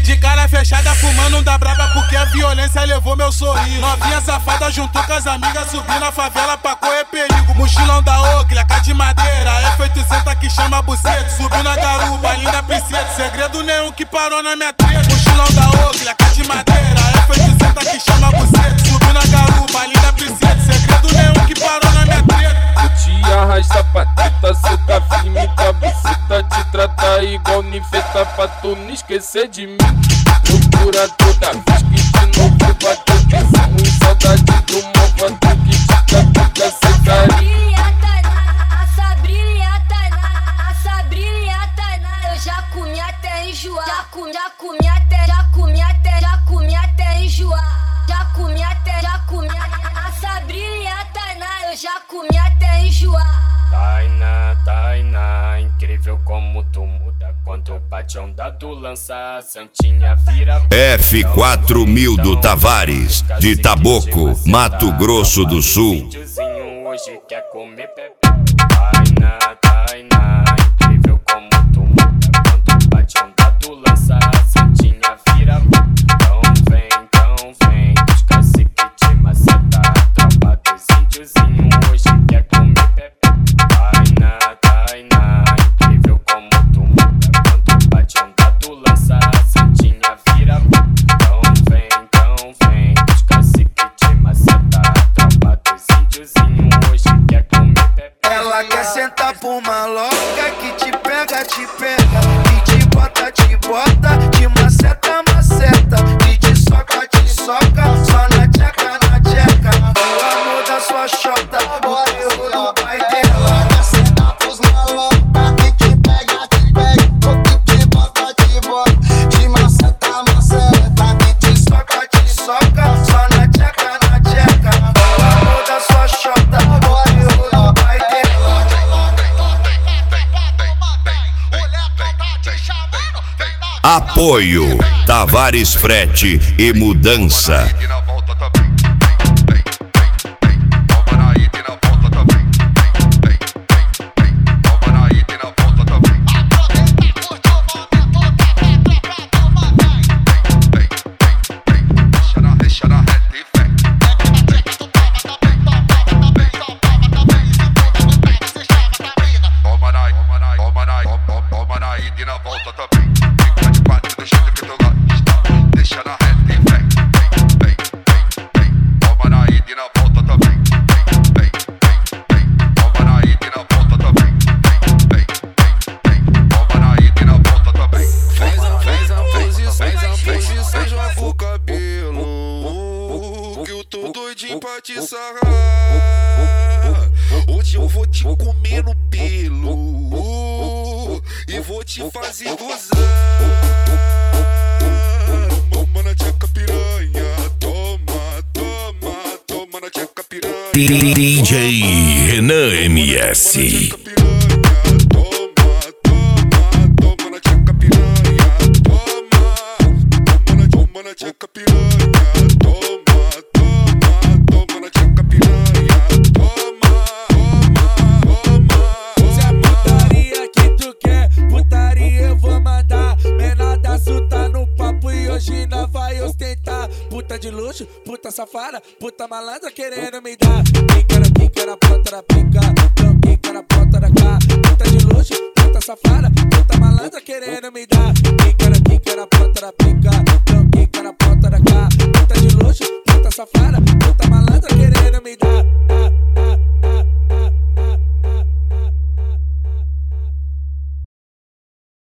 De cara fechada fumando da braba porque a violência levou meu sorriso. Novinha safada juntou com as amigas, subiu na favela pra correr perigo. Mochilão da Oakley, AK de madeira, F800 que chama buceta. Subiu na garupa, linda princesa, segredo nenhum que parou na minha treta. Mochilão da Oakley, AK de madeira, F800 que chama buceta. Subiu na garupa, linda princesa, segredo nenhum que parou na minha treta. Vou te arrastar pra teta, cê tá firme com a buceta. Te tratar igual nifeta pra tu não esquecer de mim. Procura toda vez que de novo bateu tesão e saudade do malvado que te catuca sem carinho. Essa brilhata, eu já comi até enjoar. Já comi até enjoar. Essa brilhata, eu já comi até enjoar. Tainá, incrível como tu muda quando bate onda do lança, Santinha vira F4000 do Tavares, de Taboco, Mato Grosso do Sul. Hoje quer comer pepe. Tainá, incrível como tu muda quando bate onda do lança, Santinha vira. Então vem, os caciques de maceta, tropa dos índiozinho hoje quer comer pepe. Tainá, incrível como tu muda quando bate onda do lança, Santinha vira. Então vem, os caciques de maceta, tropa dos índiozinho hoje quer comer pepe. Ela quer sentar pra uma louca que te pega, que te bota, de maceta, que te soca, só na tcheca, o amor da sua chota, o erro do pai dela. Quer sentar pros maloca que te pega, que te bota, de maceta, que te soca, só na tcheca, o amor da sua chota, o erro do pai dela. Apoio Tavares Frete e Mudança. Hoje eu vou te comer no pelo e vou te fazer gozar. Toma na tcheca piranha, toma na tcheca piranha. DJ Renan MS. Toma na tcheca piranha, toma na tcheca piranha, toma na tcheca piranha, Se é putaria que tu quer, putaria eu vou mandar. Menor da sul tá no papo e hoje nós vai ostentar. Puta de luxo, puta safada, puta malandra querendo me dar. Quica na ponta da pica, não quica na ponta da cá. Puta de luxo, puta safada, puta malandra querendo me dar. Quica na ponta da pica, não quica na ponta da cá. Puta de luxo, puta safada.